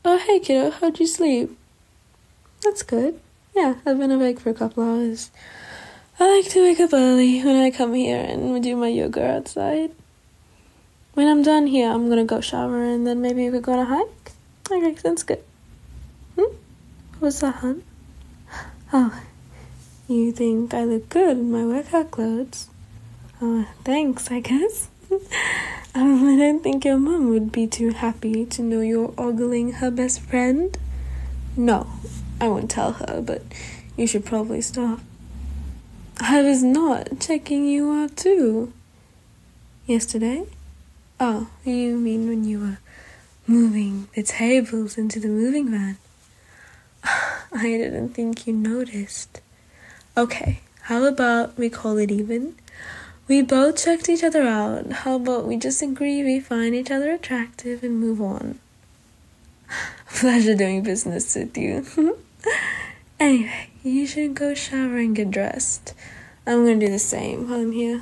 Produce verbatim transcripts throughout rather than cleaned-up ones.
Oh, hey kiddo, how'd you sleep? That's good. Yeah, I've been awake for a couple hours. I like to wake up early when I come here and do my yoga outside. When I'm done here, I'm gonna go shower and then maybe we're gonna hike. Okay, sounds good. Hmm? What's that, hon? Oh, you think I look good in my workout clothes? Oh, thanks, I guess. um, I don't think your mom would be too happy to know you're ogling her best friend. No, I won't tell her, but you should probably stop. I was not checking you out too. Yesterday? Oh, you mean when you were moving the tables into the moving van? I didn't think you noticed. Okay, how about we call it even? We both checked each other out. How about we just agree we find each other attractive and move on? Pleasure doing business with you. Anyway, you should go shower and get dressed. I'm gonna do the same while I'm here.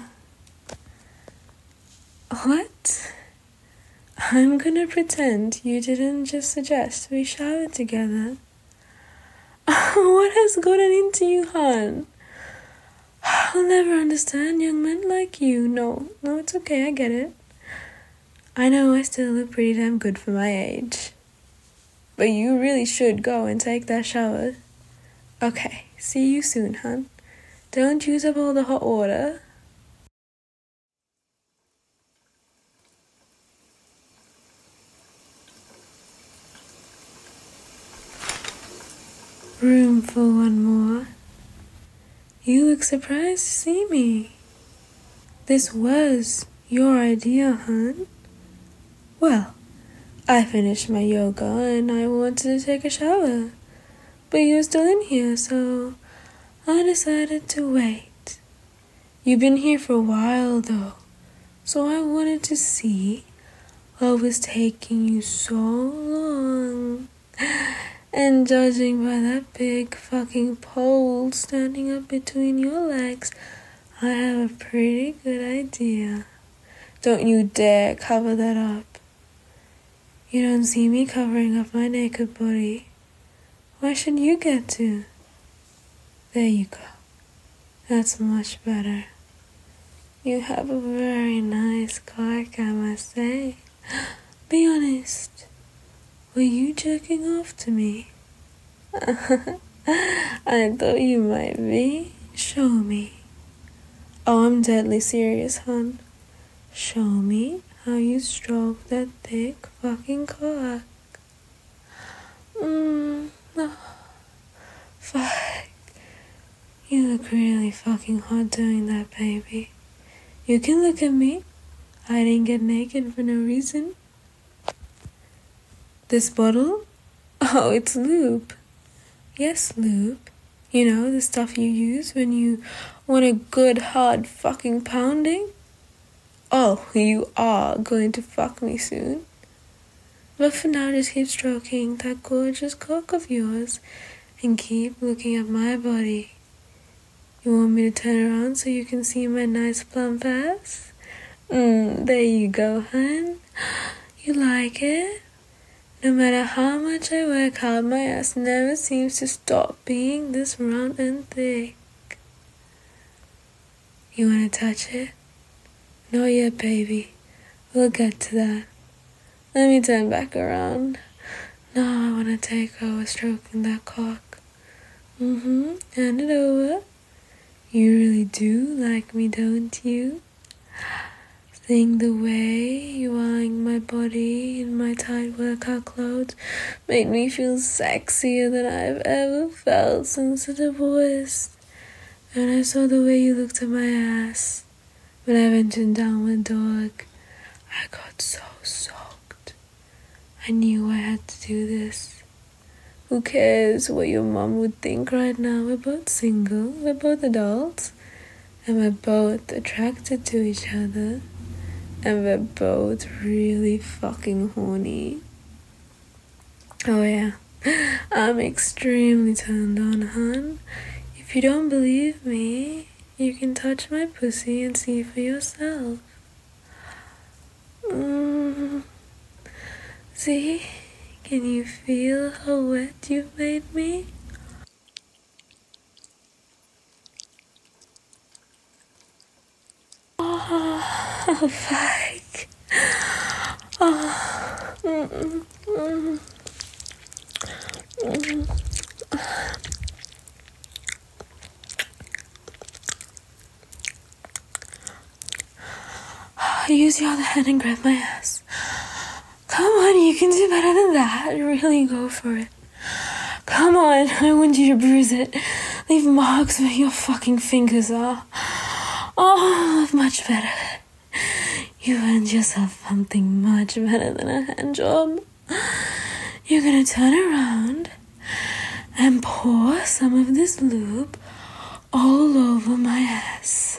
What? I'm gonna pretend you didn't just suggest we shower together. What has gotten into you, hon? I'll never understand young men like you. No, no, it's okay, I get it. I know I still look pretty damn good for my age. But you really should go and take that shower. Okay, see you soon, hon. Don't use up all the hot water. Room for one more. You look surprised to see me. This was your idea, hon? Well, I finished my yoga and I wanted to take a shower. But you're still in here, so I decided to wait. You've been here for a while, though, so I wanted to see what was taking you so long. And judging by that big fucking pole standing up between your legs, I have a pretty good idea. Don't you dare cover that up. You don't see me covering up my naked body. Why should you get to? There you go. That's much better. You have a very nice cock, I must say. Be honest. Were you jerking off to me? I thought you might be. Show me. Oh, I'm deadly serious, hon. Show me how you stroke that thick fucking cock. Mmm. Oh, fuck. You look really fucking hot doing that, baby. You can look at me. I didn't get naked for no reason. This bottle? Oh, it's lube. Yes, lube. You know, the stuff you use when you want a good hard fucking pounding. Oh, you are going to fuck me soon. But for now, just keep stroking that gorgeous cock of yours and keep looking at my body. You want me to turn around so you can see my nice plump ass? Mmm, there you go, hun. You like it? No matter how much I work hard, my ass never seems to stop being this round and thick. You wanna touch it? Not yet, baby. We'll get to that. Let me turn back around. Now I wanna take over stroking that cock. Mm-hmm, hand it over. You really do like me, don't you? Seeing the way you eyeing my body in my tight workout clothes made me feel sexier than I've ever felt since a divorce. And I saw the way you looked at my ass when I went in downward dog. I got so soaked. I knew I had to do this. Who cares what your mom would think right now? We're both single, we're both adults, and we're both attracted to each other. And we're both really fucking horny. Oh yeah, I'm extremely turned on, hun. If you don't believe me, you can touch my pussy and see for yourself. Mm. See? Can you feel how wet you made me? Oh, fuck. Oh. Mm-mm. Mm-mm. Mm-mm. Use your other hand and grab my ass. Come on, you can do better than that. Really go for it. Come on, I want you to bruise it. Leave marks where your fucking fingers are. Oh, much better. You earned yourself something much better than a hand job. You're gonna turn around and pour some of this lube all over my ass.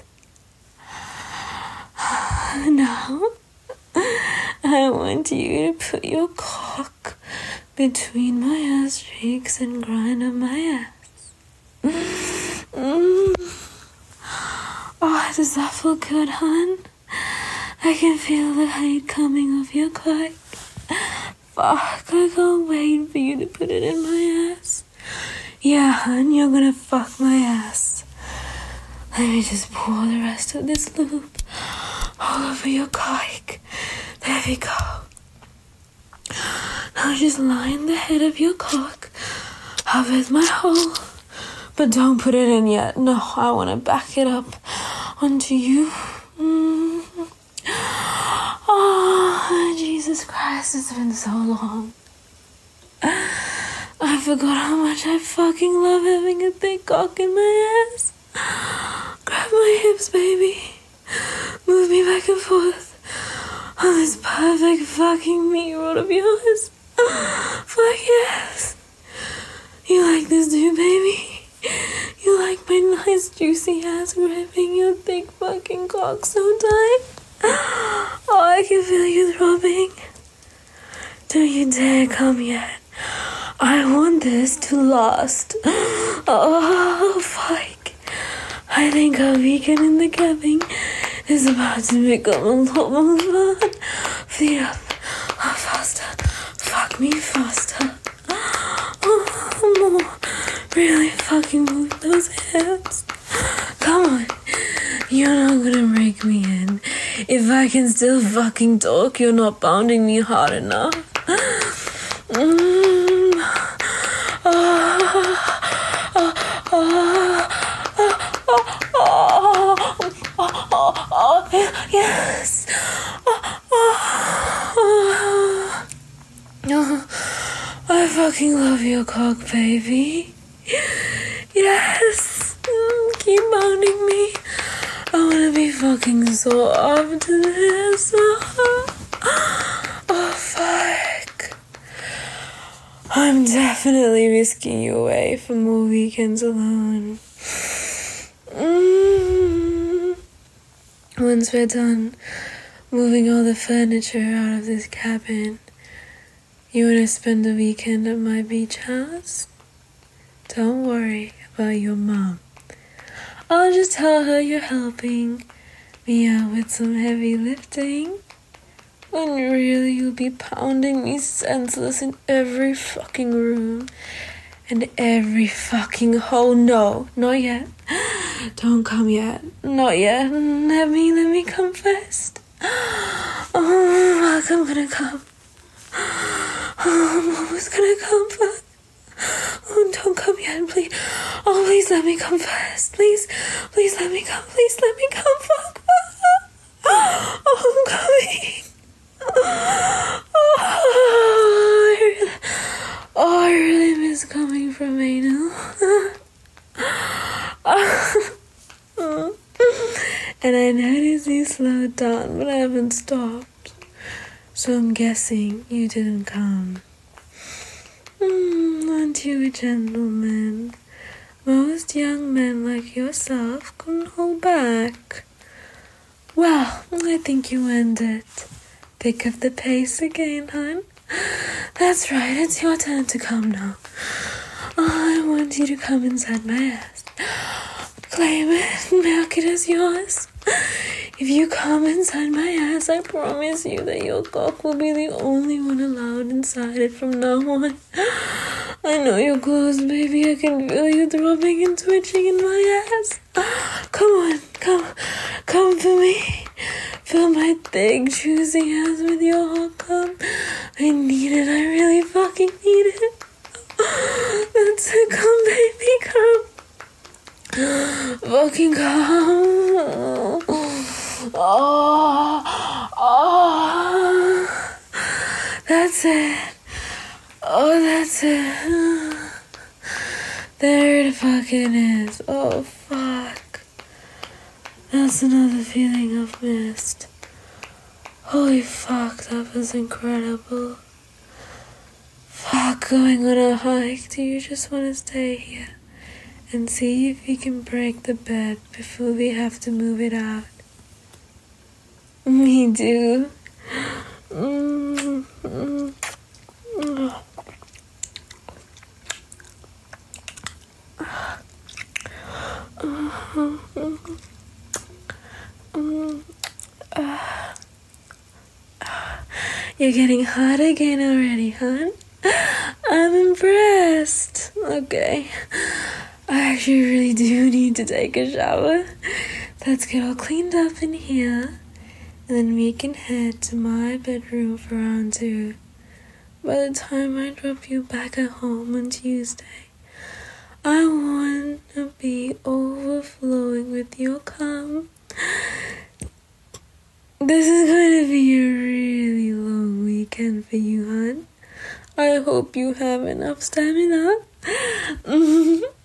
Now, I want you to put your cock between my ass cheeks and grind on my ass. Mm. Oh, does that feel good, hon? I can feel the height coming off your cock. Fuck, I can't wait for you to put it in my ass. Yeah, hon, you're gonna fuck my ass. Let me just pour the rest of this lube all over your cock. There we go. Now just line the head of your cock up with my hole. But don't put it in yet. No, I want to back it up onto you. Mm. Oh, Jesus Christ, it's been so long. I forgot how much I fucking love having a big cock in my ass. Grab my hips, baby. Move me back and forth on this perfect fucking meat roll of yours. Fuck yes. You like this too, baby? You like my nice juicy ass gripping your big fucking cock so tight? Oh, I can feel you throbbing. Don't you dare come yet. I want this to last. Oh, fuck. I think our weekend in the cabin is about to become a lot more fun. Feet up. Oh, faster. Fuck me faster. Oh, more. Really fucking move those hips. Come on. You're not gonna break me in. If I can still fucking talk, you're not pounding me hard enough. Mm. Oh, oh, oh, oh, oh, oh, oh, oh, yes. Oh, oh, oh. I fucking love your cock, baby. Yes. Keep pounding me. I wanna be fucking so off to this. Oh, fuck. I'm definitely whisking you away for more weekends alone. Mm. Once we're done moving all the furniture out of this cabin, you wanna spend the weekend at my beach house? Don't worry about your mom. I'll just tell her you're helping me out with some heavy lifting. When really you'll be pounding me senseless in every fucking room and every fucking hole. No, not yet. Don't come yet. Not yet. Let me, let me come first. Oh, fuck, I'm gonna come. Oh, I'm almost gonna come, fuck. Oh, don't come yet, please. Oh, please let me come first. Please, please let me come. Please let me come. Fuck, fuck. Oh, I'm coming. Oh, I really, oh, I really miss coming from anal. And I noticed you slowed down, but I haven't stopped. So I'm guessing you didn't come. Mm, aren't you a gentleman? Most young men like yourself couldn't hold back. Well, I think you earned it. Pick up the pace again, hon. That's right, it's your turn to come now. Oh, I want you to come inside my ass. Claim it, milk it as yours. If you come inside my ass, I promise you that your cock will be the only one allowed inside it from now on. I know you're closed, baby. I can feel you throbbing and twitching in my ass. Come on, come, come for me. Fill my thick, juicy ass with your hot cum. I need it. I really fucking need it. That's it. Come, baby, come. Fucking come. Oh, oh. That's it. Oh, that's it. There it fucking is. Oh, fuck. That's another feeling I've missed. Holy fuck, that was incredible. Fuck, going on a hike. Do you just want to stay here and see if you can break the bed before we have to move it out? Me too. Mm, mm, mm. You're getting hot again already, hon? I'm impressed. Okay. I actually really do need to take a shower. Let's get all cleaned up in here. And then we can head to my bedroom for round two. By the time I drop you back at home on Tuesday, I want to be overflowing with your cum. This is going to be a really long weekend for you, hon. I hope you have enough stamina.